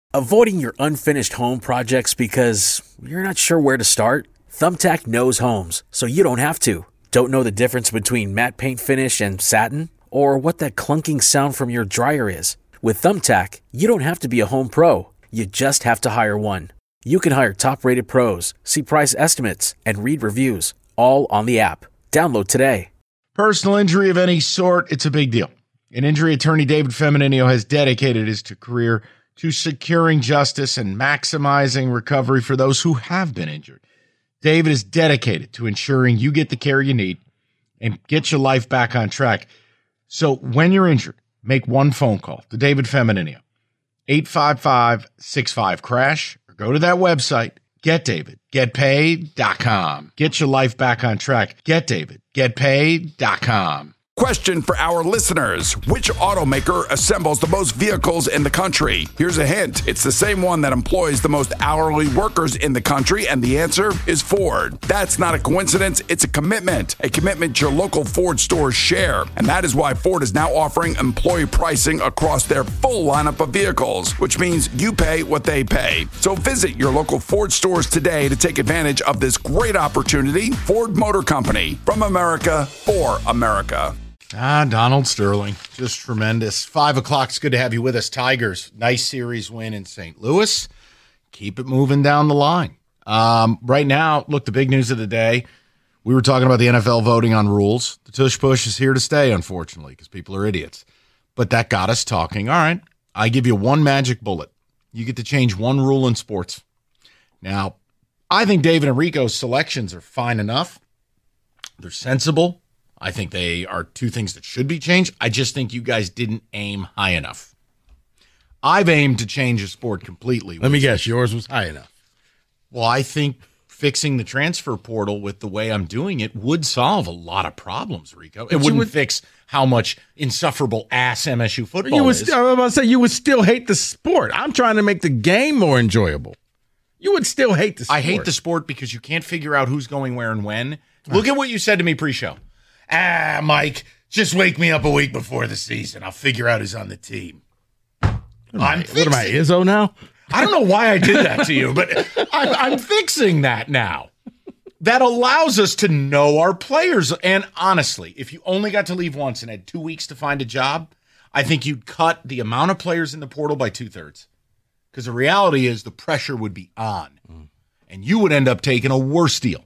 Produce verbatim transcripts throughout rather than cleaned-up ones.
Avoiding your unfinished home projects because you're not sure where to start? Thumbtack knows homes, so you don't have to. Don't know the difference between matte paint finish and satin? Or what that clunking sound from your dryer is? With Thumbtack, you don't have to be a home pro. You just have to hire one. You can hire top-rated pros, see price estimates, and read reviews, all on the app. Download today. Personal injury of any sort, it's a big deal. An injury attorney, David Feminino, has dedicated his career to securing justice and maximizing recovery for those who have been injured. David is dedicated to ensuring you get the care you need and get your life back on track. So when you're injured, make one phone call to David Feminino, eight five five, six five, crash, or go to that website, get david get paid dot com. Get your life back on track. get david get paid dot com. Question for our listeners. Which automaker assembles the most vehicles in the country? Here's a hint. It's the same one that employs the most hourly workers in the country, and the answer is Ford. That's not a coincidence. It's a commitment. A commitment your local Ford stores share. And that is why Ford is now offering employee pricing across their full lineup of vehicles, which means you pay what they pay. So visit your local Ford stores today to take advantage of this great opportunity. Ford Motor Company, from America, for America. Ah, Donald Sterling, just tremendous. Five o'clock, it's good to have you with us. Tigers, nice series win in Saint Louis. Keep it moving down the line. Um, right now, look, the big news of the day, we were talking about the N F L voting on rules. The tush push is here to stay, unfortunately, because people are idiots. But that got us talking. All right, I give you one magic bullet. You get to change one rule in sports. Now, I think David and Rico's selections are fine enough. They're sensible. I think they are two things that should be changed. I just think you guys didn't aim high enough. I've aimed to change a sport completely. Let me guess, yours was high enough. Well, I think fixing the transfer portal with the way I'm doing it would solve a lot of problems, Rico. It wouldn't would, fix how much insufferable ass M S U football you would is. Still, I was about to say, you would still hate the sport. I'm trying to make the game more enjoyable. You would still hate the sport. I hate the sport because you can't figure out who's going where and when. Look at what you said to me pre-show. Ah, Mike, just wake me up a week before the season. I'll figure out who's on the team. What am I, I'm what am I, Izzo now? I don't know why I did that to you, but I'm, I'm fixing that now. That allows us to know our players. And honestly, if you only got to leave once and had two weeks to find a job, I think you'd cut the amount of players in the portal by two-thirds. Because the reality is the pressure would be on. Mm. And you would end up taking a worse deal.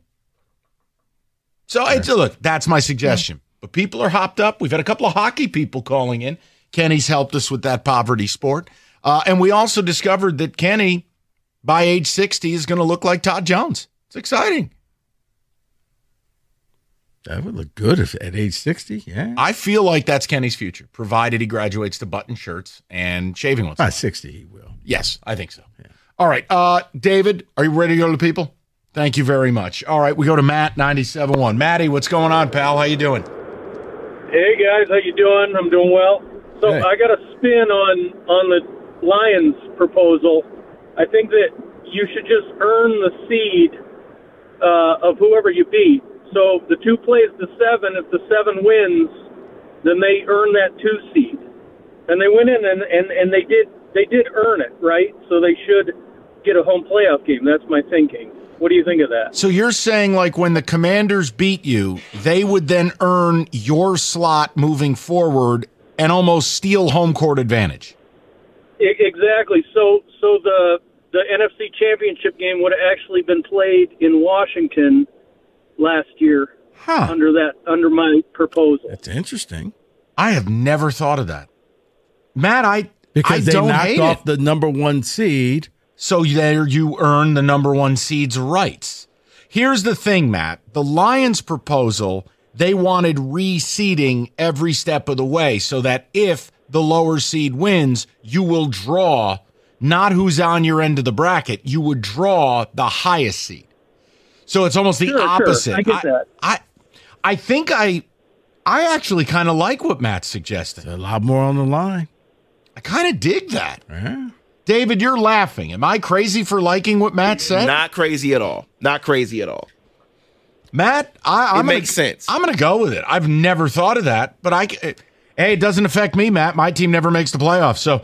So, sure. it's, look, that's my suggestion. Yeah. But people are hopped up. We've had a couple of hockey people calling in. Kenny's helped us with that poverty sport. Uh, and we also discovered that Kenny, by age sixty, is going to look like Todd Jones. It's exciting. That would look good if at age sixty, yeah. I feel like that's Kenny's future, provided he graduates to button shirts and shaving once. At sixty, he will. Yes, I think so. Yeah. All right. Uh, David, are you ready to go to the people? Thank you very much. All right, we go to Matt, ninety-seven point one. Matty, what's going on, pal? How you doing? Hey, guys. How you doing? I'm doing well. So hey. I got a spin on, on the Lions proposal. I think that you should just earn the seed uh, of whoever you beat. So the two plays the seven. If the seven wins, then they earn that two seed. And they went in and, and, and they did they did earn it, right? So they should get a home playoff game. That's my thinking. What do you think of that? So you're saying, like, when the Commanders beat you, they would then earn your slot moving forward and almost steal home court advantage? Exactly. So so the, the N F C Championship game would have actually been played in Washington last year huh. under that under my proposal. That's interesting. I have never thought of that. Matt, I, because I they don't knocked hate off it. the number one seed. So there you earn the number one seed's rights. Here's the thing, Matt. The Lions' proposal, they wanted reseeding every step of the way so that if the lower seed wins, you will draw not who's on your end of the bracket. You would draw the highest seed. So it's almost the sure, opposite. Sure. I get that. I, I, I think I, I actually kind of like what Matt's suggesting. There's a lot more on the line. I kind of dig that. Yeah. David, you're laughing. Am I crazy for liking what Matt said? Not crazy at all. Not crazy at all. Matt, I, I'm it makes gonna, sense. I'm going to go with it. I've never thought of that, but I, hey, it doesn't affect me, Matt. My team never makes the playoffs, so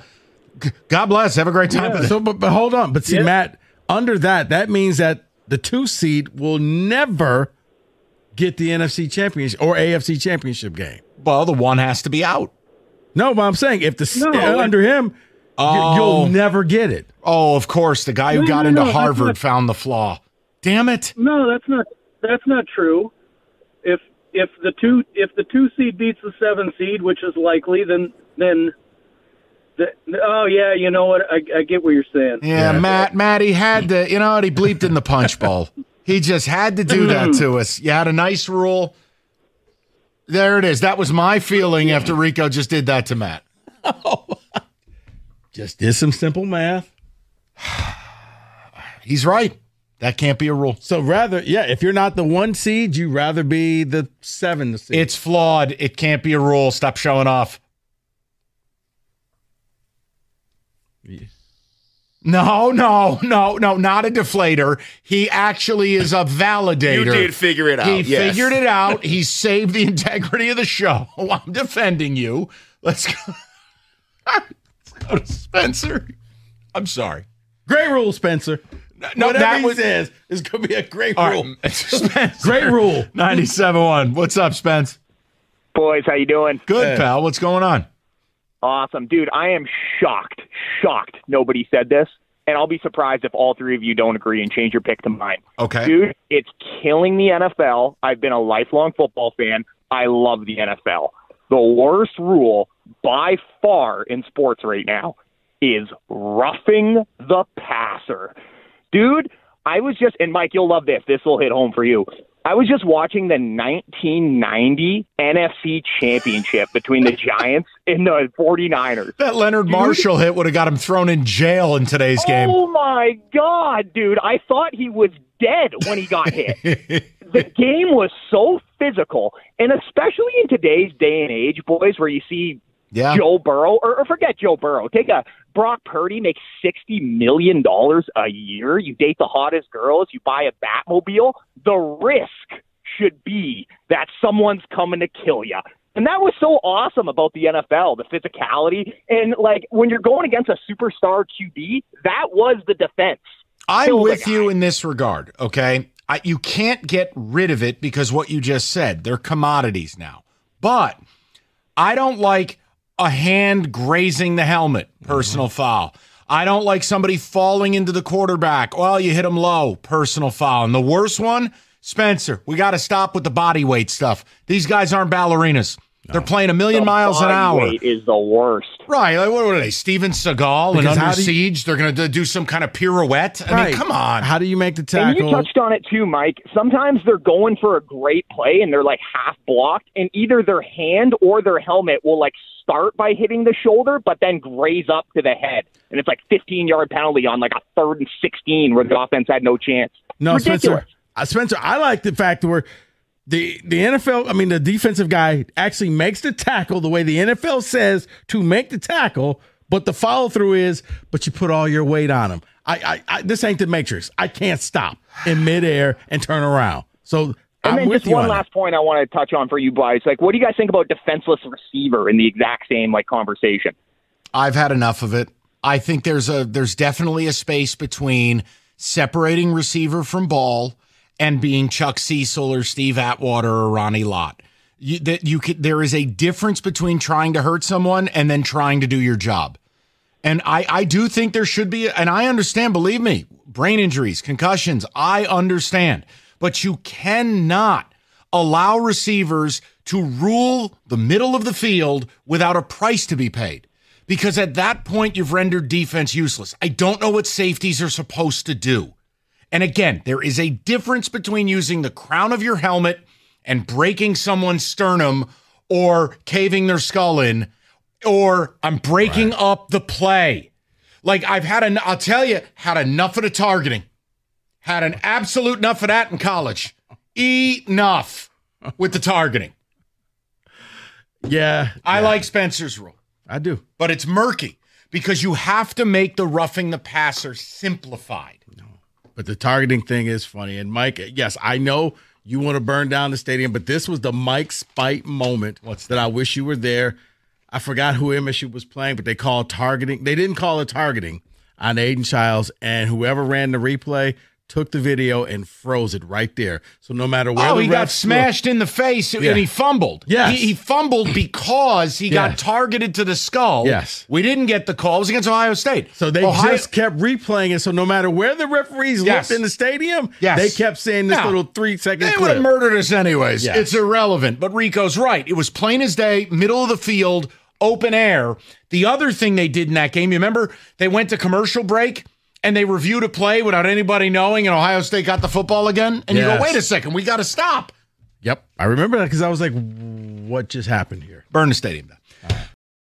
God bless. Have a great time. Yeah. So, but, but hold on. But see, yeah. Matt, under that, that means that the two seed will never get the N F C championship or A F C championship game. Well, the one has to be out. No, but I'm saying if the no, uh, under him, oh. you'll never get it. Oh, of course, the guy who no, got no, into no, Harvard not, found the flaw. Damn it! No, that's not that's not true. If if the two if the two seed beats the seven seed, which is likely, then then. The, oh yeah, you know what? I, I get what you're saying. Yeah, yeah, Matt, Matt, he had to. You know what? He bleeped in the punch bowl. He just had to do that to us. You had a nice rule. There it is. That was my feeling after Rico just did that to Matt. Oh, just did some simple math. He's right. That can't be a rule. So rather, yeah, if you're not the one seed, you rather be the seven seed. It's flawed. It can't be a rule. Stop showing off. Yeah. No, no, no, no, not a deflator. He actually is a validator. You did figure it out. He yes. figured it out. He saved the integrity of the show. I'm defending you. Let's go. Let's go to Spencer. I'm sorry. Great rule, Spencer. No, Whatever that he was, says is going to be a great all rule. Right. Spencer, great rule. ninety-seven one. What's up, Spence? Boys, how you doing? Good, hey. pal. What's going on? Awesome. Dude, I am shocked, shocked nobody said this, and I'll be surprised if all three of you don't agree and change your pick to mine. Okay. Dude, it's killing the N F L. I've been a lifelong football fan. I love the N F L. The worst rule by far in sports right now is roughing the passer. Dude, I was just, and Mike, you'll love this. This will hit home for you. I was just watching the nineteen ninety N F C Championship between the Giants and the forty-niners. That Leonard dude, Marshall hit would have got him thrown in jail in today's game. Oh, my God, dude. I thought he was dead when he got hit. The game was so physical, and especially in today's day and age, boys, where you see yeah. Joe Burrow, or, or forget Joe Burrow. Take a Brock Purdy makes sixty million dollars a year. You date the hottest girls. You buy a Batmobile. The risk should be that someone's coming to kill you. And that was so awesome about the N F L, the physicality. And, like, when you're going against a superstar Q B, that was the defense. I'm Kill with you in this regard, okay? I, you can't get rid of it because what you just said, they're commodities now. But I don't like a hand grazing the helmet, personal mm-hmm. foul. I don't like somebody falling into the quarterback. Well, you hit him low, personal foul. And the worst one, Spencer, we got to stop with the body weight stuff. These guys aren't ballerinas. No. They're playing a million the miles an hour. Weight is the worst. Right. Like, what are they? Steven Seagal and Under Siege? You, they're going to do some kind of pirouette? I right. mean, come on. How do you make the tackle? And you touched on it too, Mike. Sometimes they're going for a great play and they're like half blocked, and either their hand or their helmet will like start by hitting the shoulder, but then graze up to the head. And it's like fifteen-yard penalty on like a third and sixteen where the offense had no chance. No, Spencer, uh, Spencer, I like the fact where the, the N F L, I mean, the defensive guy actually makes the tackle the way the N F L says to make the tackle, but the follow-through is, but you put all your weight on him. I, I, I This ain't the Matrix. I can't stop in midair and turn around. So And I'm then with just you one on last it. point I want to touch on for you guys. Like, what do you guys think about defenseless receiver in the exact same like conversation? I've had enough of it. I think there's a there's definitely a space between separating receiver from ball and being Chuck Cecil or Steve Atwater or Ronnie Lott. You, that you could, there is a difference between trying to hurt someone and then trying to do your job. And I, I do think there should be, and I understand, believe me, brain injuries, concussions, I understand. But you cannot allow receivers to rule the middle of the field without a price to be paid. Because at that point, you've rendered defense useless. I don't know what safeties are supposed to do. And again, there is a difference between using the crown of your helmet and breaking someone's sternum or caving their skull in, or I'm breaking right. up the play. Like I've had, an, I'll tell you, had enough of the targeting. Had an absolute enough of that in college. Enough with the targeting. Yeah. I yeah. like Spencer's rule. I do. But it's murky because you have to make the roughing the passer simplified. No. But the targeting thing is funny. And Mike, yes, I know you want to burn down the stadium, but this was the Mike Spite moment What's that? that I wish you were there. I forgot who M S U was playing, but they called targeting. They didn't call it targeting on Aiden Childs, and whoever ran the replay took the video and froze it right there. So no matter where oh, the he got smashed looked, in the face yeah. and he fumbled. Yes. He, he fumbled because he yes. got targeted to the skull. Yes. We didn't get the call. It was against Ohio State. So they Ohio- just kept replaying it. So no matter where the referees yes. looked in the stadium, yes. they kept saying this now, little three-second They clip. would have murdered us anyways. Yes. It's irrelevant. But Rico's right. It was plain as day, middle of the field, open air. The other thing they did in that game, you remember they went to commercial break and they reviewed a play without anybody knowing, and Ohio State got the football again? And yes. you go, wait a second, we got to stop. Yep. I remember that because I was like, what just happened here? Burn the stadium down. Right.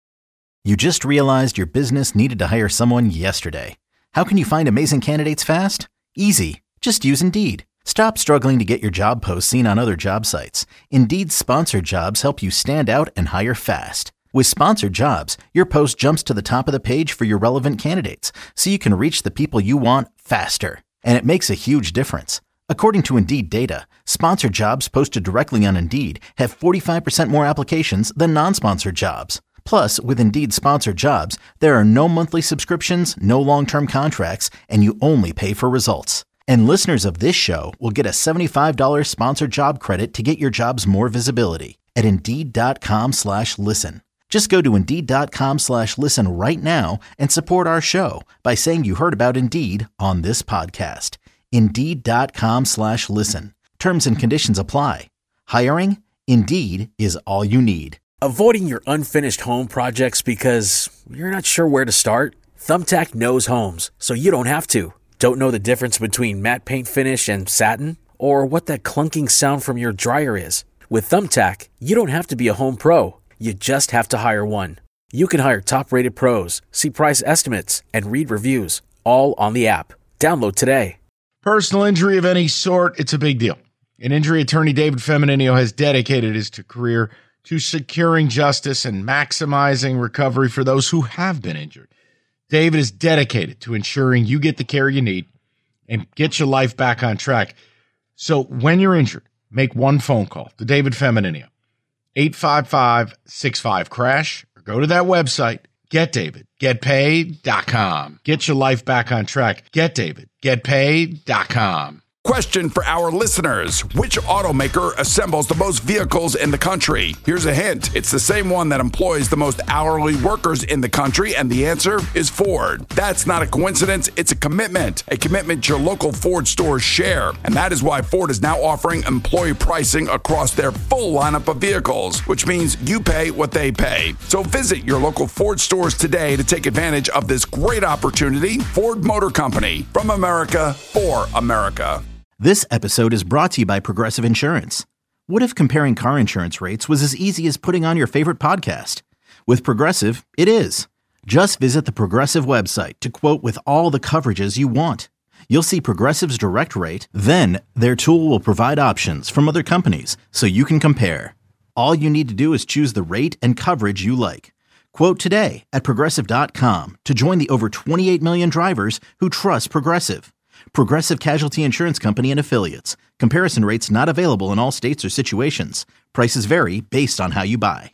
You just realized your business needed to hire someone yesterday. How can you find amazing candidates fast? Easy. Just use Indeed. Stop struggling to get your job posts seen on other job sites. Indeed's sponsored jobs help you stand out and hire fast. With sponsored jobs, your post jumps to the top of the page for your relevant candidates, so you can reach the people you want faster. And it makes a huge difference. According to Indeed data, sponsored jobs posted directly on Indeed have forty-five percent more applications than non-sponsored jobs. Plus, with Indeed sponsored jobs, there are no monthly subscriptions, no long-term contracts, and you only pay for results. And listeners of this show will get a seventy-five dollars sponsored job credit to get your jobs more visibility at Indeed.com slash listen. Just go to Indeed.com slash listen right now and support our show by saying you heard about Indeed on this podcast. Indeed.com slash listen. Terms and conditions apply. Hiring? Indeed is all you need. Avoiding your unfinished home projects because you're not sure where to start? Thumbtack knows homes, so you don't have to. Don't know the difference between matte paint finish and satin? Or what that clunking sound from your dryer is? With Thumbtack, you don't have to be a home pro. You just have to hire one. You can hire top-rated pros, see price estimates, and read reviews, all on the app. Download today. Personal injury of any sort, it's a big deal. An injury attorney, David Feminino, has dedicated his career to securing justice and maximizing recovery for those who have been injured. David is dedicated to ensuring you get the care you need and get your life back on track. So when you're injured, make one phone call to David Feminino. eight five five, six five, crash, or go to that website, get david get paid dot com. Get your life back on track. get david get paid dot com. Question for our listeners. Which automaker assembles the most vehicles in the country? Here's a hint. It's the same one that employs the most hourly workers in the country, and the answer is Ford. That's not a coincidence. It's a commitment. A commitment your local Ford stores share. And that is why Ford is now offering employee pricing across their full lineup of vehicles, which means you pay what they pay. So visit your local Ford stores today to take advantage of this great opportunity. Ford Motor Company, from America, for America. This episode is brought to you by Progressive Insurance. What if comparing car insurance rates was as easy as putting on your favorite podcast? With Progressive, it is. Just visit the Progressive website to quote with all the coverages you want. You'll see Progressive's direct rate, then their tool will provide options from other companies so you can compare. All you need to do is choose the rate and coverage you like. Quote today at Progressive dot com to join the over twenty-eight million drivers who trust Progressive. Progressive Casualty Insurance Company and Affiliates. Comparison rates not available in all states or situations. Prices vary based on how you buy.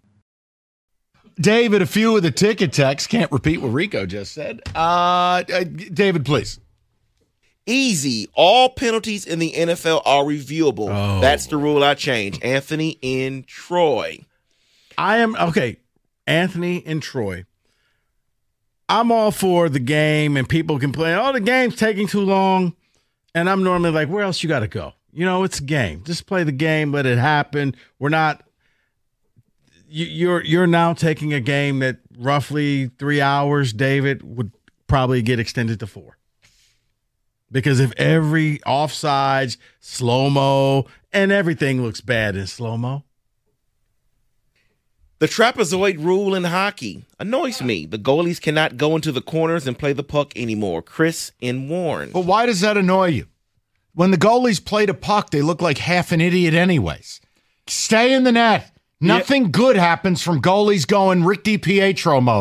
David, a few of the ticket texts. Can't repeat what Rico just said. Uh, uh, David, please. Easy. All penalties in the N F L are reviewable. Oh. That's the rule I changed. Anthony in Troy. I am, okay, Anthony in Troy. I'm all for the game, and people complain, oh, the game's taking too long. And I'm normally like, where else you got to go? You know, it's a game. Just play the game, let it happen. We're not you, you're you're now taking a game that roughly three hours, David, would probably get extended to four. Because if every offsides, slow-mo, and everything looks bad in slow-mo. The trapezoid rule in hockey annoys me. The goalies cannot go into the corners and play the puck anymore. Chris in Warren. But why does that annoy you? When the goalies play the puck, they look like half an idiot anyways. Stay in the net. Nothing yeah. good happens from goalies going Rick DiPietro mode.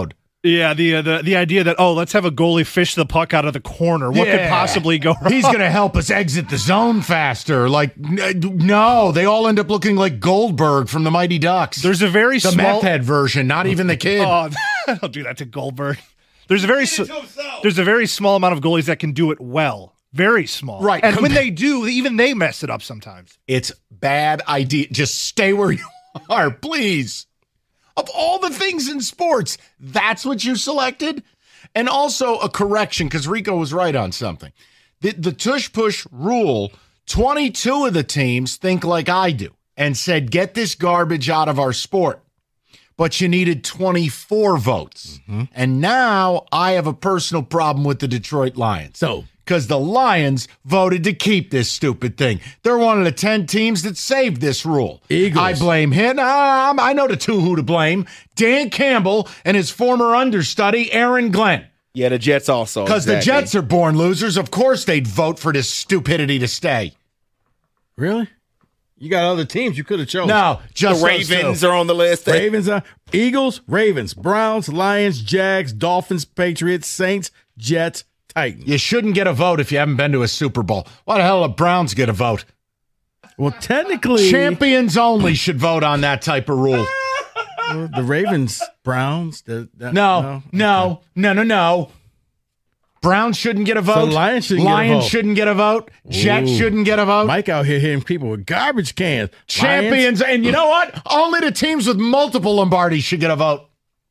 Yeah, the uh, the the idea that, oh, let's have a goalie fish the puck out of the corner. What Yeah. could possibly go wrong? He's going to help us exit the zone faster. Like, n- no, they all end up looking like Goldberg from the Mighty Ducks. There's a very the small meth head version, not even the kid. Oh, don't do that to Goldberg. There's a very s- there's a very small amount of goalies that can do it well. Very small. Right. And when Compa- they do, even they mess it up sometimes. It's bad idea. Just stay where you are, please. Of all the things in sports, that's what you selected? And also a correction, because Rico was right on something. The, the tush-push rule, twenty-two of the teams think like I do and said, get this garbage out of our sport. But you needed twenty-four votes. Mm-hmm. And now I have a personal problem with the Detroit Lions. So, because the Lions voted to keep this stupid thing. They're one of the ten teams that saved this rule. Eagles. I blame him. Um, I know the two who to blame. Dan Campbell and his former understudy, Aaron Glenn. Yeah, the Jets also. Because exactly. the Jets are born losers. Of course they'd vote for this stupidity to stay. really? You got other teams you could have chosen. No, just the those Ravens two. are on the list. Ravens, are, Eagles, Ravens, Browns, Lions, Jags, Dolphins, Patriots, Saints, Jets, Titans. You shouldn't get a vote if you haven't been to a Super Bowl. Why the hell do Browns get a vote? Well, technically, Champions only should vote on that type of rule. well, the Ravens, Browns. The, the, No, no, no, no, no. Browns shouldn't get a vote. So Lions shouldn't get a Lions vote. shouldn't get a vote. Jets Ooh. shouldn't get a vote. Mike out here hitting people with garbage cans. Champions, and you know what? Only the teams with multiple Lombardis should get a vote.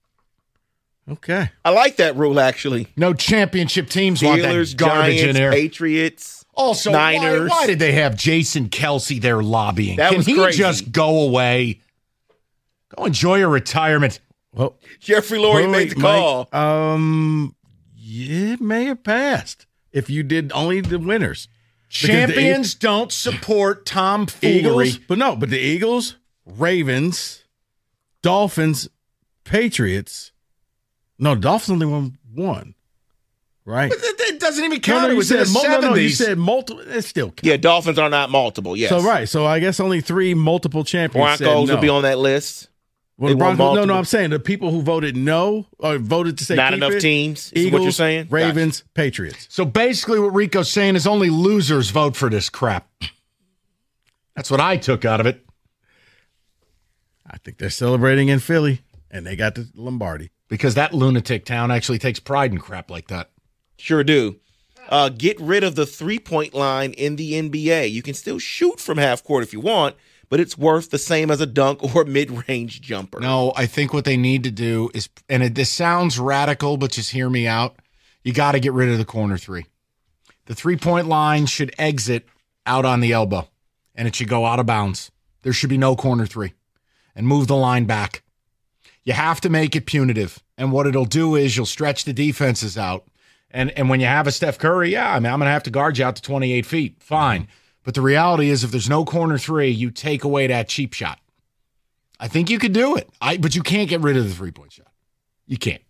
Okay. I like that rule, actually. No championship teams want Steelers, that garbage Giants, in there. Patriots, Also, why, Niners. why did they have Jason Kelsey there lobbying? That Can was he crazy. just go away? Go enjoy your retirement. Well, Jeffrey Lurie wait, made the Mike, call. Um, yeah, it may have passed if you did only the winners. Because the Champions don't support tomfoolery. Eagles, but no, but the Eagles, Ravens, Dolphins, Patriots. No, Dolphins only won one, right? But it it doesn't even No, count. no, it you was in said the mul- no, no, you seventies. said multiple. It still counts. Yeah, Dolphins are not multiple. Yes. So right, so I guess only three multiple champions. said Broncos no. will be on that list. Well, They the want Broncos, no, no, multiple. I'm saying the people who voted no or voted to say Not keep enough it, teams, is Eagles, what you're saying? Ravens, Patriots. So basically, what Rico's saying is only losers vote for this crap. That's what I took out of it. I think they're celebrating in Philly, and they got the Lombardi. Because that lunatic town actually takes pride in crap like that. Sure do. Uh, get rid of the three-point line in the N B A. You can still shoot from half court if you want, but it's worth the same as a dunk or mid-range jumper. No, I think what they need to do is, and it, this sounds radical, but just hear me out. You got to get rid of the corner three. The three-point line should exit out on the elbow, and it should go out of bounds. There should be no corner three, and move the line back. You have to make it punitive, and what it'll do is you'll stretch the defenses out. And and when you have a Steph Curry, yeah, I mean, I'm going to have to guard you out to twenty-eight feet. Fine. But the reality is if there's no corner three, you take away that cheap shot. I think you could do it. I But you can't get rid of the three-point shot. You can't.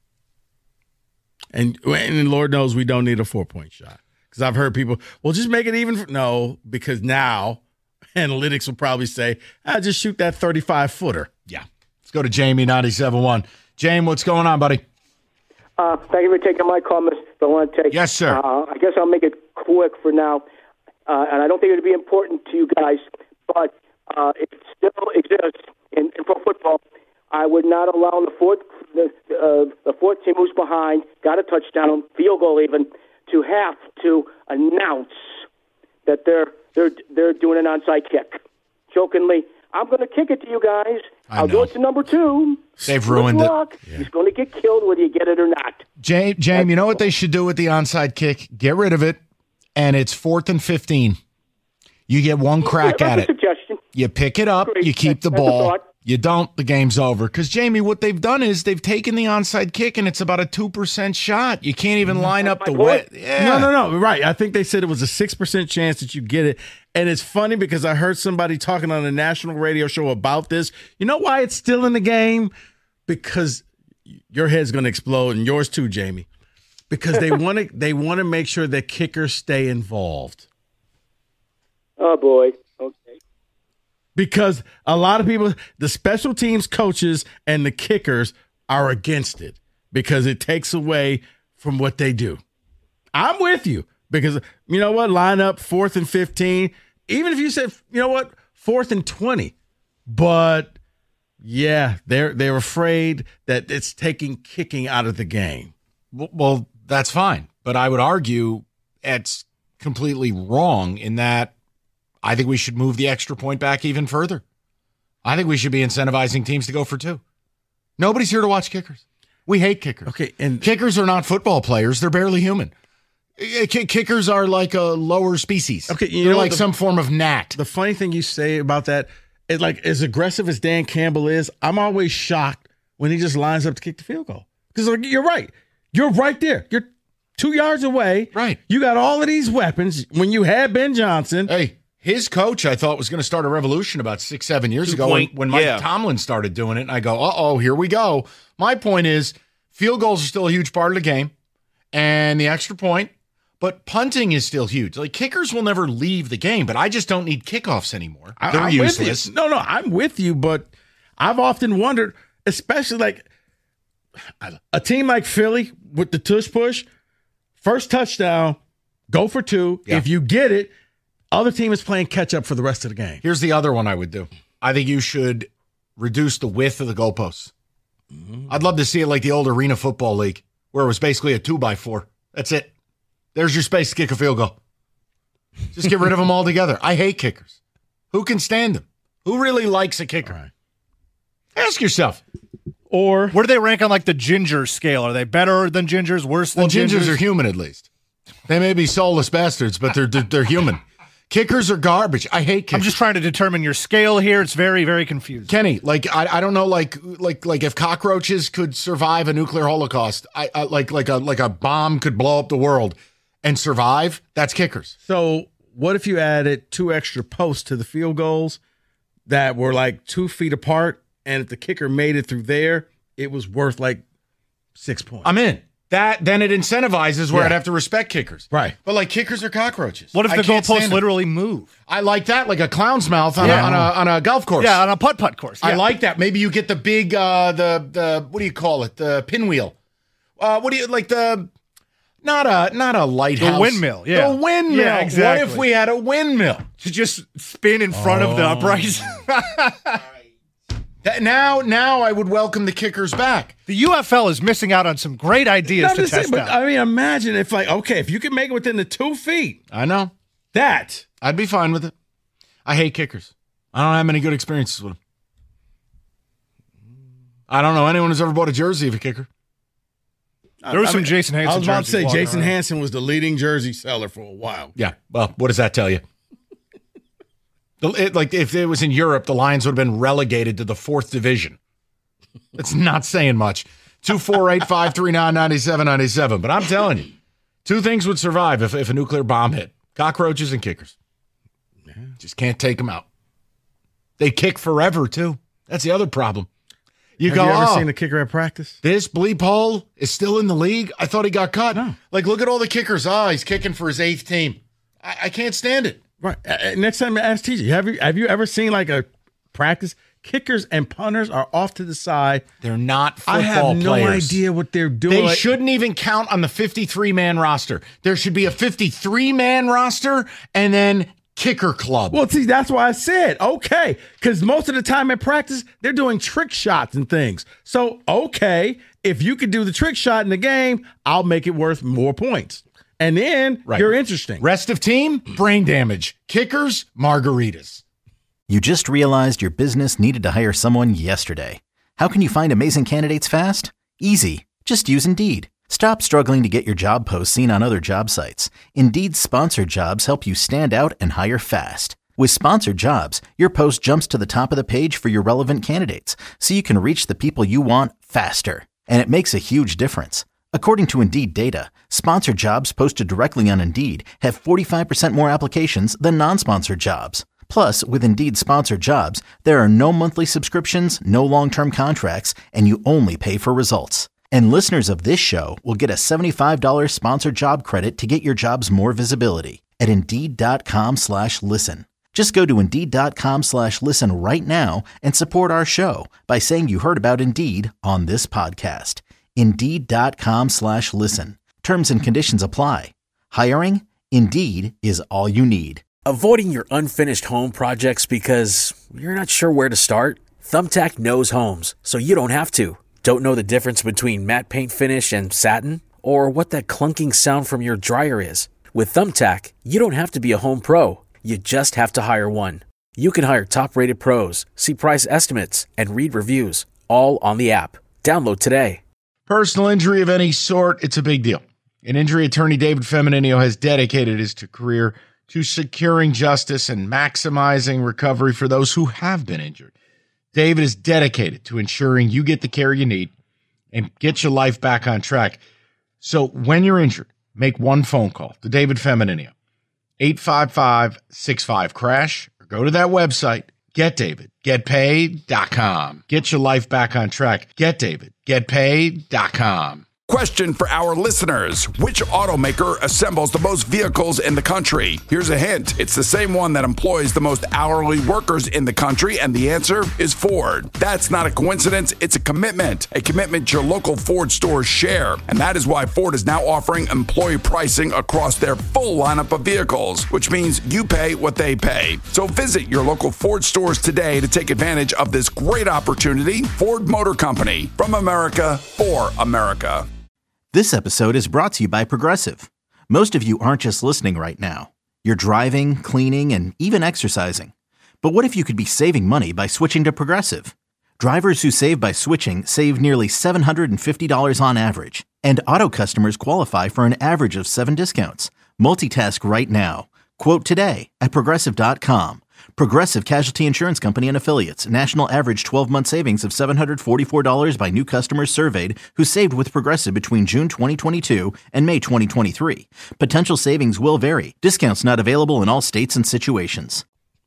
And, and Lord knows we don't need a four-point shot. Because I've heard people, well, just make it even. For, no, because now analytics will probably say, ah, just shoot that thirty-five footer. Yeah. Let's go to Jamie, ninety-seven point one. Jamie, what's going on, buddy? Uh, thank you for taking my call, Mister Valente. Yes, sir. Uh, I guess I'll make it quick for now. Uh, and I don't think it would be important to you guys, but uh, it still exists in, in pro football. I would not allow the fourth, the, uh, the fourth team who's behind, got a touchdown, field goal even, to have to announce that they're they're they're doing an onside kick. Jokingly, I'm going to kick it to you guys. I I'll know. do it to number two. They've Good ruined it. luck. He's going to get killed whether you get it or not. James, James, you know what they should do with the onside kick? Get rid of it, and it's fourth and fifteen. You get one crack Yeah, at that's it. a suggestion. You pick it up, Great. you keep the That's a ball. thought. You don't, the game's over. Because, Jamie, what they've done is they've taken the onside kick, and it's about a two percent shot. You can't even line up the my point. way. Yeah. No, no, no. Right. I think they said it was a six percent chance that you get it. And it's funny because I heard somebody talking on a national radio show about this. You know why it's still in the game? Because your head's going to explode, and yours too, Jamie. Because they want to they want to make sure that kickers stay involved. Oh, boy. Okay. Because a lot of people, the special teams coaches and the kickers are against it. because it takes away from what they do. I'm with you because, you know what, line up fourth and fifteen, even if you said, you know what, fourth and twenty, but yeah, they're they're afraid that it's taking kicking out of the game. Well, that's fine, but I would argue it's completely wrong in that I think we should move the extra point back even further. I think we should be incentivizing teams to go for two. Nobody's here to watch kickers. We hate kickers. Okay, and kickers are not football players. They're barely human. Kickers are like a lower species. Okay, you They're know like the, some form of gnat. The funny thing you say about that is, like, as aggressive as Dan Campbell is, I'm always shocked when he just lines up to kick the field goal. Because, like, you're right. You're right there. You're two yards away. Right. You got all of these weapons. When you had Ben Johnson. Hey, his coach, I thought, was going to start a revolution about six, seven years Two ago point, when, when Mike yeah. Tomlin started doing it. And I go, uh-oh, here we go. My point is, field goals are still a huge part of the game and the extra point, but punting is still huge. Like, kickers will never leave the game, but I just don't need kickoffs anymore. They're I'm useless. With you. No, no, I'm with you, but I've often wondered, especially like a team like Philly with the tush push, first touchdown, go for two. Yeah. If you get it, other team is playing catch up for the rest of the game. Here's the other one I would do. I think you should reduce the width of the goalposts. Mm-hmm. I'd love to see it like the old Arena Football League, where it was basically a two by four. That's it. There's your space to kick a field goal. Just get rid of them altogether. I hate kickers. Who can stand them? Who really likes a kicker? Right. Ask yourself. Or where do they rank on like the ginger scale? Are they better than gingers? Worse than well, gingers? Well, gingers are human at least. They may be soulless bastards, but they're they're, they're human. Kickers are garbage. I hate kickers. I'm just trying to determine your scale here. It's very, very confusing. Kenny, like I, I don't know, like like like if cockroaches could survive a nuclear holocaust, I, I like like a like a bomb could blow up the world and survive. That's kickers. So what if you added two extra posts to the field goals that were like two feet apart, and if the kicker made it through there, it was worth like six points? I'm in. That then it incentivizes where Yeah. I'd have to respect kickers. Right. But like kickers are cockroaches. What if I the can't goalposts stand it. literally move? I like that, like a clown's mouth on, Yeah. a, on, a, on a golf course. Yeah, on a putt-putt course. I Yeah. like that. Maybe you get the big, uh, the, the what do you call it? The pinwheel. Uh, what do you, like the, not a not a lighthouse. The windmill, yeah. The windmill. Yeah, exactly. What if we had a windmill? To just spin in front of the uprights. That- Now, now I would welcome the kickers back. The U F L is missing out on some great ideas I'm to just test saying, but out. I mean, imagine if, like, okay, if you can make it within the two feet, I know. that. I'd be fine with it. I hate kickers. I don't have many good experiences with them. I don't know anyone who's ever bought a jersey of a kicker. There was I some mean, Jason Hansen I was about to jerseys say walking Jason around. Hansen was the leading jersey seller for a while. Yeah. Well, what does that tell you? The, it, like if it was in Europe, the Lions would have been relegated to the fourth division. It's not saying much. Two four eight five three nine ninety seven ninety seven. But I'm telling you, two things would survive if, if a nuclear bomb hit: cockroaches and kickers. Yeah. Just can't take them out. They kick forever too. That's the other problem. You Have go, you ever oh, seen a kicker at practice? this bleep hole is still in the league. I thought he got cut. No. Like, look at all the kickers. Ah, he's kicking for his eighth team. I, I can't stand it. Right. Uh, next time I ask T J, have you have you ever seen like a practice? Kickers and punters are off to the side. They're not football I have no players. idea what they're doing. They Like, shouldn't even count on the fifty-three man roster. There should be a fifty-three man roster and then kicker club. Well, see, that's why I said okay, because most of the time at practice they're doing trick shots and things. So okay, if you could do the trick shot in the game, I'll make it worth more points, and then Right. you're interesting. Rest of team, brain damage. Kickers, margaritas. You just realized your business needed to hire someone yesterday. How can you find amazing candidates fast? Easy. Just use Indeed. Stop struggling to get your job posts seen on other job sites. Indeed's sponsored jobs help you stand out and hire fast. With sponsored jobs, your post jumps to the top of the page for your relevant candidates, so you can reach the people you want faster. And it makes a huge difference. According to Indeed data, sponsored jobs posted directly on Indeed have forty-five percent more applications than non-sponsored jobs. Plus, with Indeed sponsored jobs, there are no monthly subscriptions, no long-term contracts, and you only pay for results. And listeners of this show will get a seventy-five dollars sponsored job credit to get your jobs more visibility at Indeed.com slash listen. Just go to Indeed.com slash listen right now and support our show by saying you heard about Indeed on this podcast. Indeed.com slash listen. Terms and conditions apply. Hiring? Indeed is all you need. Avoiding your unfinished home projects because you're not sure where to start? Thumbtack knows homes, so you don't have to. Don't know the difference between matte paint finish and satin? Or what that clunking sound from your dryer is? With Thumbtack, you don't have to be a home pro. You just have to hire one. You can hire top-rated pros, see price estimates, and read reviews, all on the app. Download today. Personal injury of any sort, it's a big deal. An injury attorney, David Feminino, has dedicated his career to securing justice and maximizing recovery for those who have been injured. David is dedicated to ensuring you get the care you need and get your life back on track. So when you're injured, make one phone call to David Feminino, eight five five, six five, crash, or go to that website, get david get paid dot com. Get your life back on track. get david get paid dot com. Question for our listeners. Which automaker assembles the most vehicles in the country? Here's a hint. It's the same one that employs the most hourly workers in the country, and the answer is Ford. That's not a coincidence. It's a commitment. A commitment your local Ford stores share. And that is why Ford is now offering employee pricing across their full lineup of vehicles, which means you pay what they pay. So visit your local Ford stores today to take advantage of this great opportunity. Ford Motor Company, from America, for America. This episode is brought to you by Progressive. Most of you aren't just listening right now. You're driving, cleaning, and even exercising. But what if you could be saving money by switching to Progressive? Drivers who save by switching save nearly seven hundred fifty dollars on average. And auto customers qualify for an average of seven discounts. Multitask right now. Quote today at Progressive dot com. Progressive Casualty Insurance Company and Affiliates. National average twelve-month savings of seven hundred forty-four dollars by new customers surveyed who saved with Progressive between June twenty twenty-two and May twenty twenty-three. Potential savings will vary. Discounts not available in all states and situations.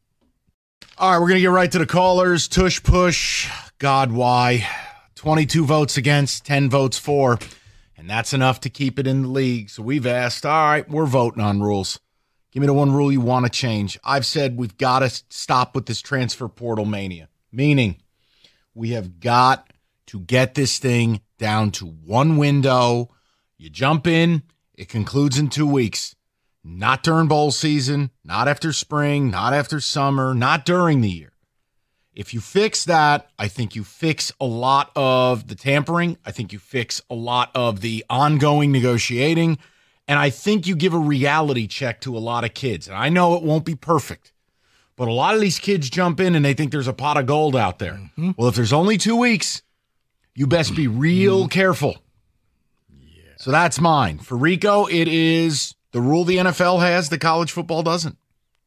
All right, we're going to get right to the callers. Tush push. God, why? twenty-two votes against, ten votes for. And that's enough to keep it in the league. So we've asked, all right, we're voting on rules. Give me the one rule you want to change. I've said we've got to stop with this transfer portal mania, meaning we have got to get this thing down to one window. You jump in, it concludes in two weeks. Not during bowl season, not after spring, not after summer, not during the year. If you fix that, I think you fix a lot of the tampering. I think you fix a lot of the ongoing negotiating. And I think you give a reality check to a lot of kids. And I know it won't be perfect, but a lot of these kids jump in and they think there's a pot of gold out there. Mm-hmm. Well, if there's only two weeks, you best be real mm-hmm. careful. Yeah. So that's mine. For Rico, it is the rule the N F L has that college football doesn't.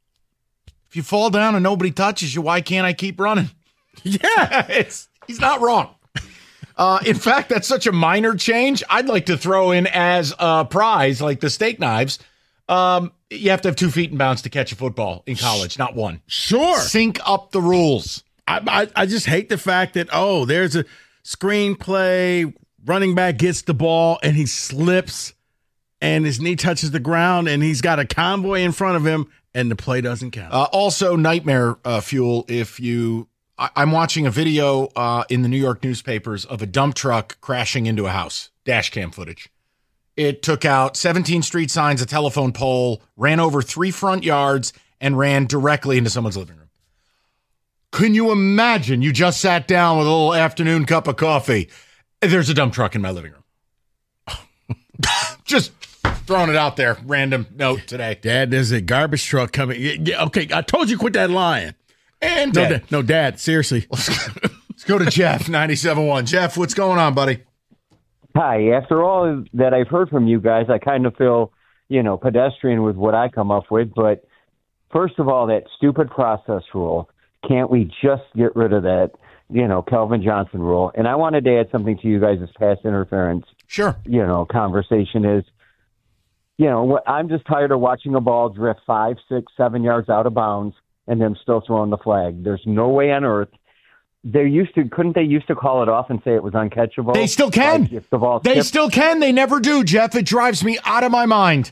If you fall down and nobody touches you, why can't I keep running? Yeah, it's, he's not wrong. Uh, in fact, that's such a minor change. I'd like to throw in as a prize, like the steak knives. Um, you have to have two feet in bounds to catch a football in college, not one. Sure. Sync up the rules. I, I, I just hate the fact that, oh, there's a screenplay, running back gets the ball, and he slips, and his knee touches the ground, and he's got a convoy in front of him, and the play doesn't count. Uh, also, nightmare uh, fuel if you... I'm watching a video uh, in the New York newspapers of a dump truck crashing into a house. Dash cam footage. It took out seventeen street signs, a telephone pole, ran over three front yards, and ran directly into someone's living room. Can you imagine? You just sat down with a little afternoon cup of coffee. There's a dump truck in my living room. Just throwing it out there. Random note today. Dad, there's a garbage truck coming. Yeah, okay, I told you quit that lying. And no, Dad. Dad, no, Dad, seriously. Let's go to Jeff, ninety-seven point one. Jeff, what's going on, buddy? Hi. After all that I've heard from you guys, I kind of feel, you know, pedestrian with what I come up with. But first of all, that stupid process rule, can't we just get rid of that, you know, Calvin Johnson rule? And I wanted to add something to you guys' pass interference. Sure. You know, conversation is, you know, what I'm just tired of watching a ball drift five, six, seven yards out of bounds and them still throwing the flag. There's no way on earth. They used to, couldn't they used to call it off and say it was uncatchable? They still can. Like if the ball they tipped. still can. They never do, Jeff. It drives me out of my mind.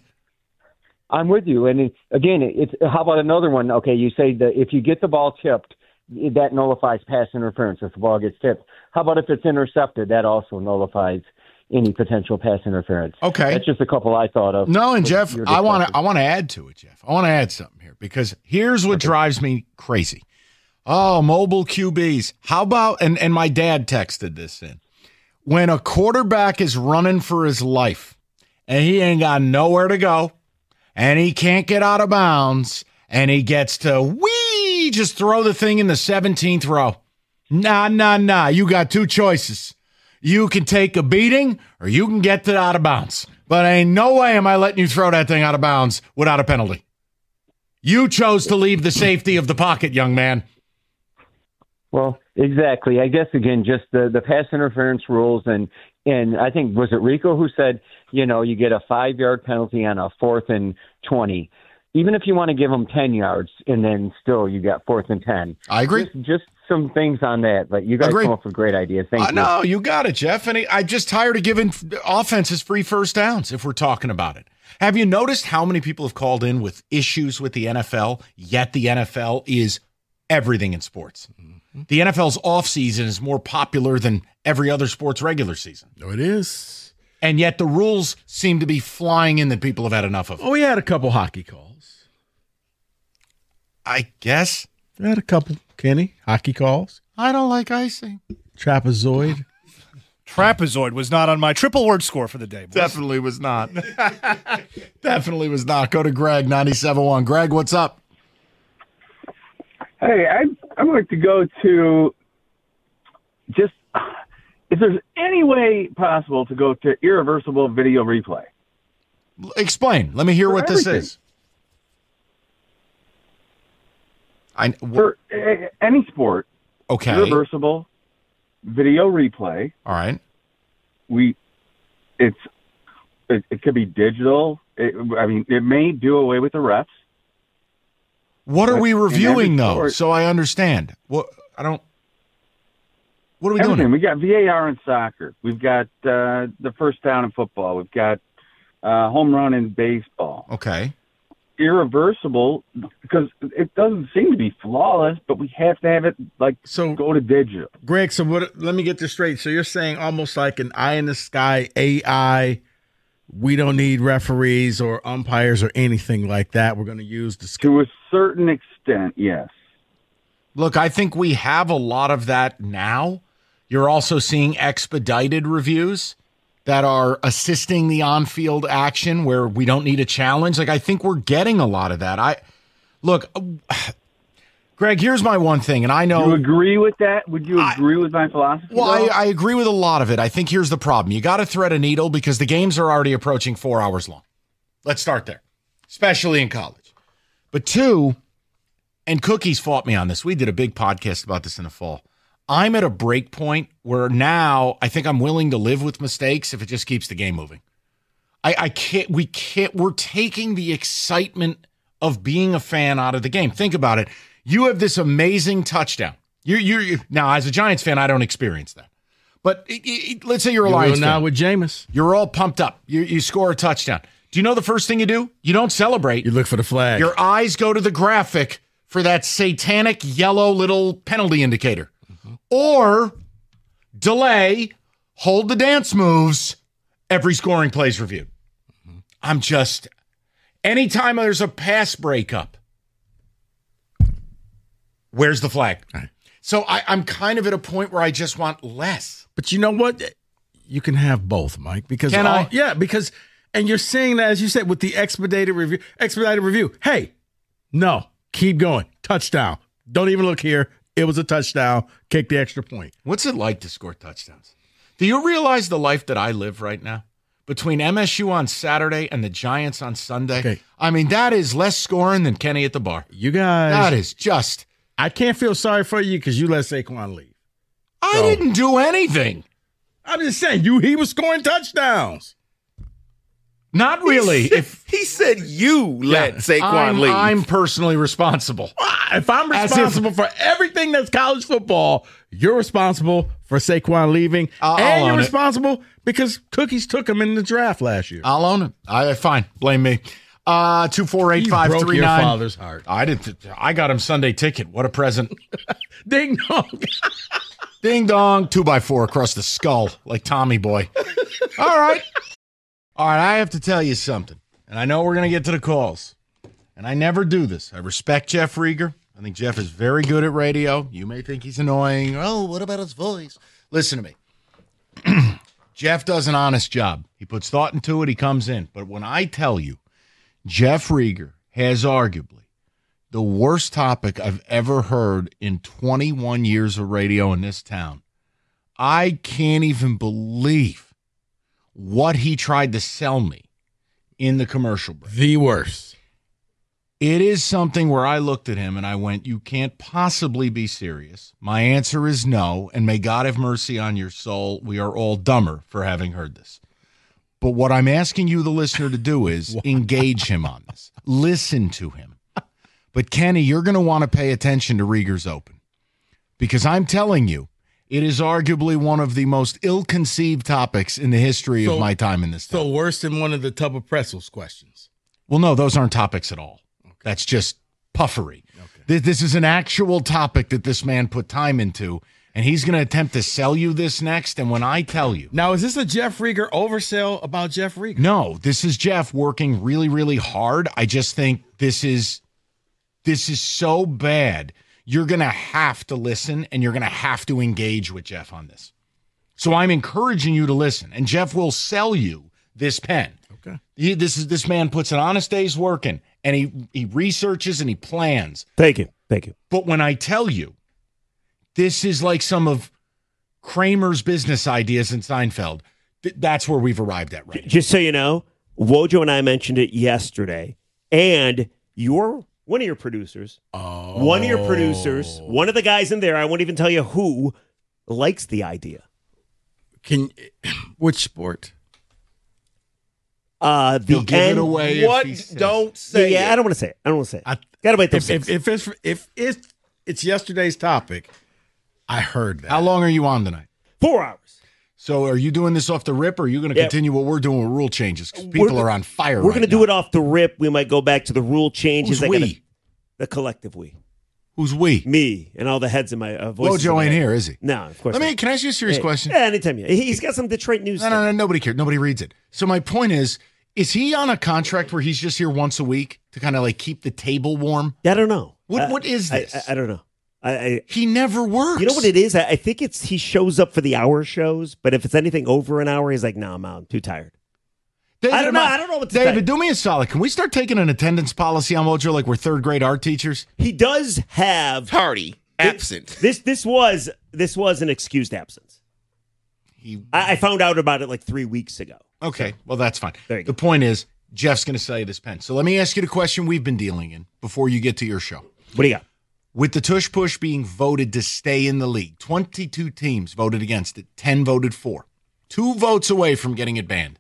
I'm with you. And it, again, it's how about another one? Okay, you say that if you get the ball tipped, that nullifies pass interference if the ball gets tipped. How about if it's intercepted? That also nullifies. any potential pass interference. Okay. That's just a couple I thought of. No, and Jeff, I want to I want to add to it, Jeff. I want to add something here because here's what okay. drives me crazy. Oh, mobile Q Bs. How about, and, and my dad texted this in, when a quarterback is running for his life and he ain't got nowhere to go and he can't get out of bounds and he gets to, wee, just throw the thing in the seventeenth row. Nah, nah, nah. You got two choices. You can take a beating or you can get to out of bounds. But ain't no way am I letting you throw that thing out of bounds without a penalty. You chose to leave the safety of the pocket, young man. Well, exactly. I guess, again, just the, the pass interference rules. And, and I think, was it Rico who said, you know, you get a five-yard penalty on a fourth and twenty. Even if you want to give them ten yards and then still you got fourth and ten. I agree. Just, just some things on that. But you guys Agreed. come up with great ideas. Thank uh, you. No, you got it, Jeff. And I'm just tired of giving offenses free first downs if we're talking about it. Have you noticed how many people have called in with issues with the N F L, yet the N F L is everything in sports? Mm-hmm. The N F L's offseason is more popular than every other sport's regular season. No, it is. And yet the rules seem to be flying in that people have had enough of. Oh, we had a couple hockey calls. I guess. We had a couple, Kenny, hockey calls. I don't like icing. Trapezoid. Trapezoid was not on my triple word score for the day. Boys. Definitely was not. Definitely was not. Go to Greg, ninety-seven point one. Greg, what's up? Hey, I'd, I'd like to go to just, if there's any way possible to go to irreversible video replay. Explain. Let me hear For what everything. this is. I, wh- For uh, any sport, okay. irreversible video replay. All right. We, it's, it, it could be digital. It, I mean, it may do away with the refs. What are we reviewing, though? Sport, so I understand. What I don't. What are we everything. doing? We got V A R in soccer. We've got uh, the first down in football. We've got uh, home run in baseball. Okay. Irreversible because it doesn't seem to be flawless, but we have to have it like so go to digital. Greg, so what? Let me get this straight. So you're saying almost like an eye in the sky A I. We don't need referees or umpires or anything like that. We're going to use the to a certain extent, yes. Look, I think we have a lot of that now. You're also seeing expedited reviews that are assisting the on-field action where we don't need a challenge. Like, I think we're getting a lot of that. I look, Greg, here's my one thing, and I know... Do you agree with that? Would you agree I, with my philosophy? Well, I, I agree with a lot of it. I think here's the problem. You got to thread a needle because the games are already approaching four hours long. Let's start there, especially in college. But two, and Cookies fought me on this. We did a big podcast about this in the fall. I'm at a break point where now I think I'm willing to live with mistakes if it just keeps the game moving. I, I can't, we can't, we're taking the excitement of being a fan out of the game. Think about it. You have this amazing touchdown. You, you, you now as a Giants fan, I don't experience that. But it, it, let's say you're a you Lions now fan. with Jameis. You're all pumped up. You, you score a touchdown. Do you know the first thing you do? You don't celebrate. You look for the flag. Your eyes go to the graphic for that satanic yellow little penalty indicator. Mm-hmm. Or delay, hold the dance moves, every scoring play's reviewed. Mm-hmm. I'm just, anytime there's a pass breakup, where's the flag? Right. So I, I'm kind of at a point where I just want less. But you know what? You can have both, Mike. Because can all, I? Yeah, because, and you're saying that, as you said, with the expedited review, expedited review. Hey, no, keep going. Touchdown. Don't even look here. It was a touchdown. Kick the extra point. What's it like to score touchdowns? Do you realize the life that I live right now? Between M S U on Saturday and the Giants on Sunday. Okay. I mean, that is less scoring than Kenny at the bar. You guys. That is just. I can't feel sorry for you because you let Saquon leave. I so, didn't do anything. I'm just saying, you. he was scoring touchdowns. Not really. He said, if he said you let yeah, Saquon I'm, leave. I'm personally responsible. If I'm responsible if, for everything that's college football, you're responsible for Saquon leaving. I'll, and I'll you're own responsible it. because Cookies took him in the draft last year. I'll own it. I, fine. Blame me. Uh, two four eight five three nine. Your father's heart. I did. I got him Sunday ticket. What a present. Ding dong. Ding dong, two by four across the skull, like Tommy Boy. All right. All right, I have to tell you something. And I know we're going to get to the calls. And I never do this. I respect Jeff Rieger. I think Jeff is very good at radio. You may think he's annoying. Oh, what about his voice? Listen to me. Jeff does an honest job. He puts thought into it. He comes in. But when I tell you, Jeff Rieger has arguably the worst topic I've ever heard in twenty-one years of radio in this town, I can't even believe what he tried to sell me in the commercial break. The worst. It is something where I looked at him and I went, you can't possibly be serious. My answer is no, and may God have mercy on your soul. We are all dumber for having heard this. But what I'm asking you, the listener, to do is engage him on this. Listen to him. But, Kenny, you're going to want to pay attention to Rieger's Open. Because I'm telling you, it is arguably one of the most ill-conceived topics in the history so, of my time in this town. So worse than one of the tub of pretzels questions. Well, no, those aren't topics at all. That's just puffery. Okay. This is an actual topic that this man put time into, and he's going to attempt to sell you this next. And when I tell you. Now, is this a Jeff Rieger oversell about Jeff Rieger? No, this is Jeff working really, really hard. I just think this is this is so bad. You're going to have to listen, and you're going to have to engage with Jeff on this. So I'm encouraging you to listen, and Jeff will sell you this pen. Okay. He, this is this man puts an honest day's work in. And he, he researches and he plans. Thank you. Thank you. But when I tell you, this is like some of Kramer's business ideas in Seinfeld. Th- that's where we've arrived at right now. Just so you know, Wojo and I mentioned it yesterday. And your one of your producers, oh. one of your producers, one of the guys in there, I won't even tell you who, likes the idea. Can which sport? Uh, the He'll give end, it away. What? If he Don't say Yeah, it. I don't want to say it. I don't want to say it. I, Gotta wait till if, six. if, if it's if it's it's yesterday's topic, I heard that. How long are you on tonight? Four hours. So are you doing this off the rip, or are you going to Yeah. continue what we're doing with rule changes? Because people We're- are on fire. We're right going to do now. it off the rip. We might go back to the rule changes. Who's I gotta- we? The collective we. Who's we? Me and all the heads in my uh, voices. Wojo in my ain't head. here, is he? No, of course Let me. not. Can I ask you a serious Hey, question? Yeah, anytime. You, he's got some Detroit news. No, no, no. Nobody cares. Nobody reads it. So my point is, is he on a contract where he's just here once a week to kind of like keep the table warm? I don't know. What Uh, What is I, this? I, I don't know. I, I he never works. You know what it is? I, I think it's he shows up for the hour shows, but if it's anything over an hour, he's like, "No, I'm out. I'm too tired." David, I don't know. am I don't know what to David, say. do me a solid. Can we start taking an attendance policy on Wojo like we're third grade art teachers? He does have Tardy, absent. This this was this was an excused absence. He, I, I found out about it like three weeks ago. Okay, well, that's fine. There you the go. point is, Jeff's going to sell you this pen. So let me ask you the question we've been dealing in before you get to your show. What do you got? With the tush push being voted to stay in the league, twenty-two teams voted against it, ten voted for. Two votes away from getting it banned.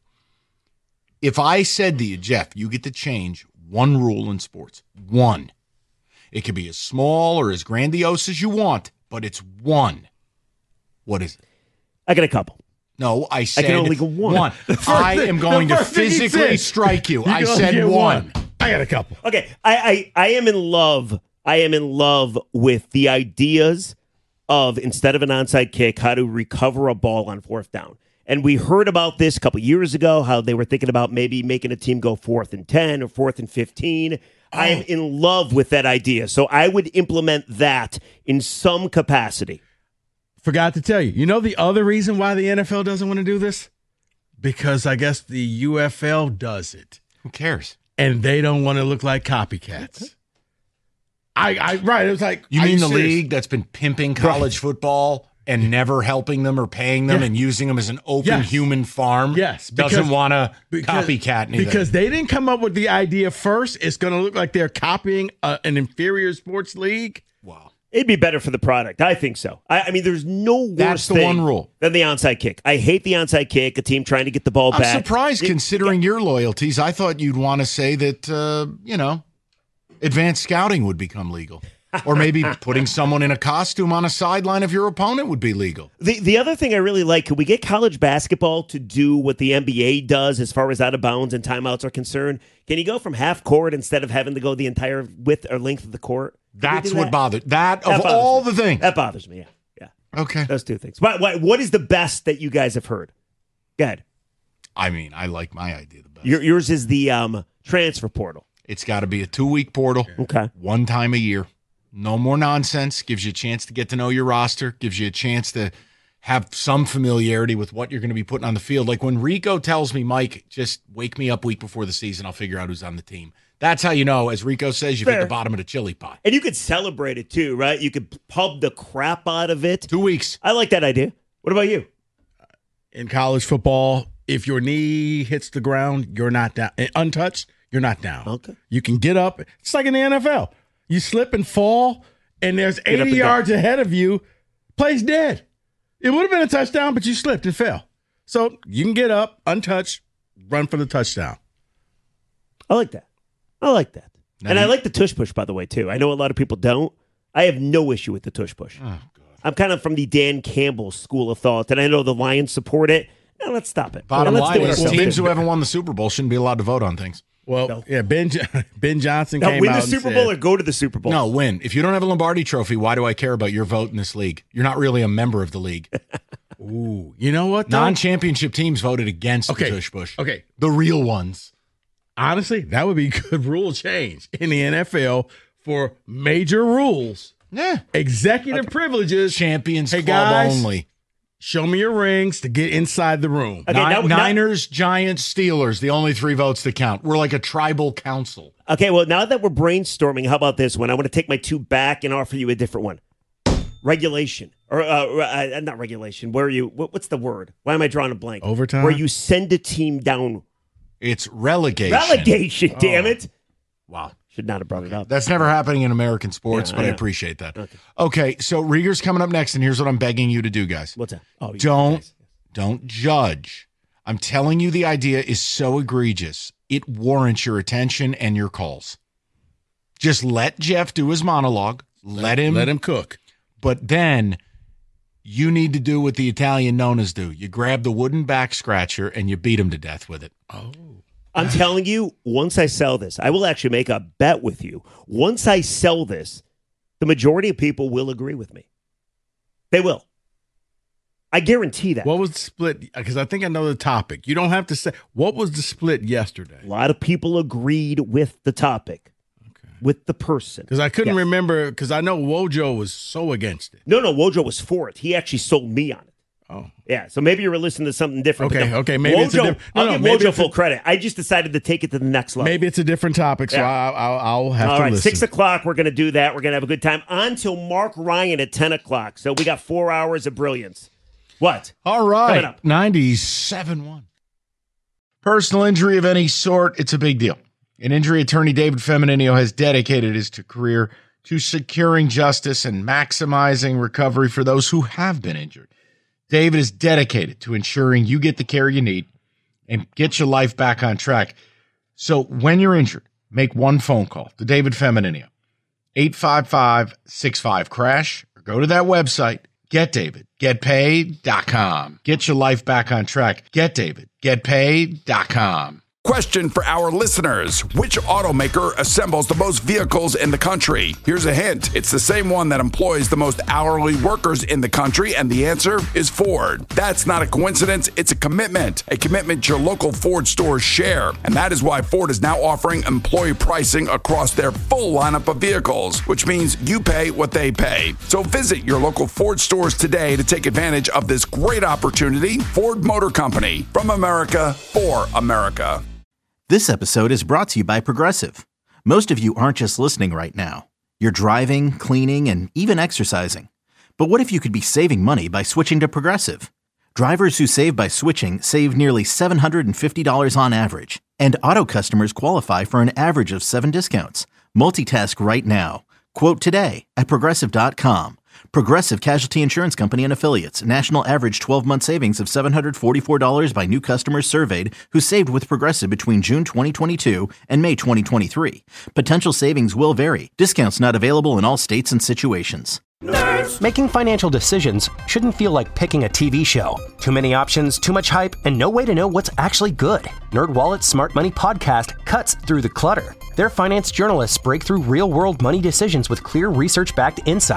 If I said to you, Jeff, you get to change one rule in sports, one. It could be as small or as grandiose as you want, but it's one. What is it? I got a couple. No, I said only go one. one. I am going to first thing he physically said, strike you. you I can only said get one. I got a couple. Okay, I, I I am in love. I am in love with the ideas of instead of an onside kick, how to recover a ball on fourth down. And we heard about this a couple years ago, how they were thinking about maybe making a team go fourth and ten or fourth and fifteen. I am in love with that idea. So I would implement that in some capacity. Forgot to tell you. You know the other reason why the N F L doesn't want to do this? Because I guess the U F L does it. Who cares? And they don't want to look like copycats. I, I right. It was like You are mean the serious? league that's been pimping college football and never helping them or paying them Yeah. and using them as an open Yes. human farm? Yes, Doesn't because- want to because- copycat anything. Because they didn't come up with the idea first. It's going to look like they're copying a, an inferior sports league. Wow. It'd be better for the product. I think so. I, I mean, there's no worse That's the thing one rule. than the onside kick. I hate the onside kick, a team trying to get the ball I'm back. surprised It- considering your loyalties. I thought you'd want to say that, uh, you know, advanced scouting would become legal. Or maybe putting someone in a costume on a sideline of your opponent would be legal. The the other thing I really like, could we get college basketball to do what the N B A does as far as out of bounds and timeouts are concerned? Can you go from half court instead of having to go the entire width or length of the court? Can we That's do what that? bothered. That, That of bothers all me. the things. That bothers me, yeah. Yeah. Okay. Those two things. What, what, what is the best that you guys have heard? Go ahead. I mean, I like my idea the best. Your, yours is the um, transfer portal. It's got to be a two-week portal. Okay. One time a year. No more nonsense. Gives you a chance to get to know your roster. Gives you a chance to have some familiarity with what you're going to be putting on the field. Like when Rico tells me, Mike, just wake me up week before the season. I'll figure out who's on the team. That's how you know, as Rico says, you've hit the bottom of the chili pot. And you could celebrate it too, right? You could pub the crap out of it. Two weeks. I like that idea. What about you? In college football, if your knee hits the ground, you're not down. Untouched, you're not down. Okay. You can get up. It's like in the N F L. You slip and fall, and there's Get up eighty and yards go. ahead of you. Play's dead. It would have been a touchdown, but you slipped and fell. So you can get up, untouched, run for the touchdown. I like that. I like that. Now and you- I like the tush push, by the way, too. I know a lot of people don't. I have no issue with the tush push. Oh, God. I'm kind of from the Dan Campbell school of thought, and I know the Lions support it. Now let's stop it. Bottom Now, let's line do it is ourselves. teams who haven't won the Super Bowl shouldn't be allowed to vote on things. Well, No. yeah, Ben Ben Johnson Now, came win out the and Super said- Bowl or go to the Super Bowl. No, win. If you don't have a Lombardi trophy, why do I care about your vote in this league? You're not really a member of the league. Ooh, you know what? though? Non-championship teams voted against Okay. the tush push. Okay. The real ones. Honestly, that would be good rule change in the N F L for major rules. Yeah. Executive privileges. Champions Hey, Club guys. only. Show me your rings to get inside the room. Okay, Ni- now- now- Niners, Giants, Steelers, the only three votes that count. We're like a tribal council. Okay, well, now that we're brainstorming, how about this one? I want to take my two back and offer you a different one. Regulation. Or uh, uh, not regulation. Where are you? What, what's the word? Why am I drawing a blank? Overtime? Where you send a team down. It's relegation. Relegation, damn it. Wow. Should not have brought it up. That's never happening in American sports, Yeah, but I I, know. appreciate that. Okay. Okay, so Rieger's coming up next, and here's what I'm begging you to do, guys. What's that? Oh, you- Don't nice. don't judge. I'm telling you, the idea is so egregious. It warrants your attention and your calls. Just let Jeff do his monologue. Let him Let him cook. But then you need to do what the Italian nonas do. You grab the wooden back scratcher and you beat him to death with it. Oh. I'm telling you, once I sell this, I will actually make a bet with you. Once I sell this, the majority of people will agree with me. They will. I guarantee that. What was the split? Because I think I know the topic. You don't have to say. What was the split yesterday? A lot of people agreed with the topic, Okay. with the person. Because I couldn't Yes. remember, because I know Wojo was so against it. No, no, Wojo was for it. He actually sold me on it. Oh. Yeah, so maybe you were listening to something different. but Okay, no, okay, maybe Wojo, it's a diff- no, I'll no, give maybe Wojo it's a- full credit. I just decided to take it to the next level. Maybe it's a different topic, so Yeah. I'll, I'll, I'll have All to right, listen. six o'clock, we're going to do that. We're going to have a good time. On till Mark Ryan at ten o'clock. So we got four hours of brilliance. What? All Coming right. up. ninety-seven one. Personal injury of any sort, it's a big deal. An injury attorney, David Feminino, has dedicated his career to securing justice and maximizing recovery for those who have been injured. David is dedicated to ensuring you get the care you need and get your life back on track. So when you're injured, make one phone call to David Feminino, eight five five, six five, crash, or go to that website, get david get paid dot com. Get your life back on track. Get David get paid dot com. Question for our listeners. Which automaker assembles the most vehicles in the country? Here's a hint. It's the same one that employs the most hourly workers in the country, and the answer is Ford. That's not a coincidence. It's a commitment. A commitment your local Ford stores share. And that is why Ford is now offering employee pricing across their full lineup of vehicles, which means you pay what they pay. So visit your local Ford stores today to take advantage of this great opportunity. Ford Motor Company. From America, for America. This episode is brought to you by Progressive. Most of you aren't just listening right now. You're driving, cleaning, and even exercising. But what if you could be saving money by switching to Progressive? Drivers who save by switching save nearly seven hundred fifty dollars on average. And auto customers qualify for an average of seven discounts. Multitask right now. Quote today at Progressive dot com. Progressive Casualty Insurance Company and Affiliates. National average twelve-month savings of seven hundred forty-four dollars by new customers surveyed who saved with Progressive between June twenty twenty-two and May twenty twenty-three. Potential savings will vary. Discounts not available in all states and situations. Nerds. Making financial decisions shouldn't feel like picking a T V show. Too many options, too much hype, and no way to know what's actually good. NerdWallet's Smart Money Podcast cuts through the clutter. Their finance journalists break through real-world money decisions with clear research-backed insights.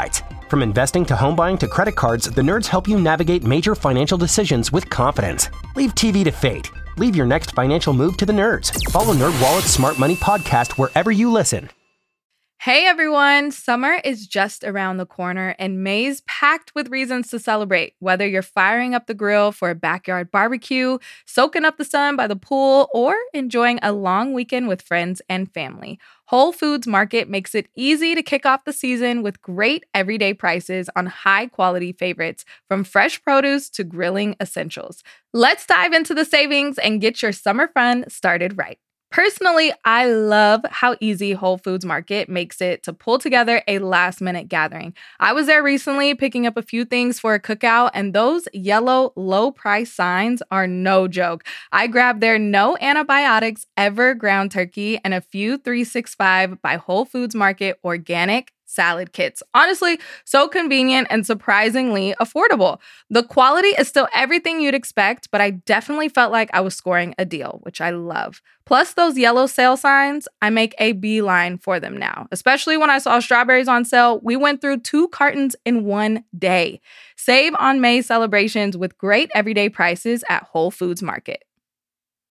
From investing to home buying to credit cards, the Nerds help you navigate major financial decisions with confidence. Leave T V to fate. Leave your next financial move to the Nerds. Follow NerdWallet's Smart Money Podcast wherever you listen. Hey everyone, summer is just around the corner and May's packed with reasons to celebrate. Whether you're firing up the grill for a backyard barbecue, soaking up the sun by the pool, or enjoying a long weekend with friends and family, Whole Foods Market makes it easy to kick off the season with great everyday prices on high-quality favorites, from fresh produce to grilling essentials. Let's dive into the savings and get your summer fun started right. Personally, I love how easy Whole Foods Market makes it to pull together a last-minute gathering. I was there recently picking up a few things for a cookout, and those yellow low-price signs are no joke. I grabbed their no antibiotics ever ground turkey and a few three sixty-five by Whole Foods Market organic salad kits. Honestly, so convenient and surprisingly affordable. The quality is still everything you'd expect, but I definitely felt like I was scoring a deal, which I love. Plus those yellow sale signs, I make a beeline for them now. Especially when I saw strawberries on sale, we went through two cartons in one day. Save on May celebrations with great everyday prices at Whole Foods Market.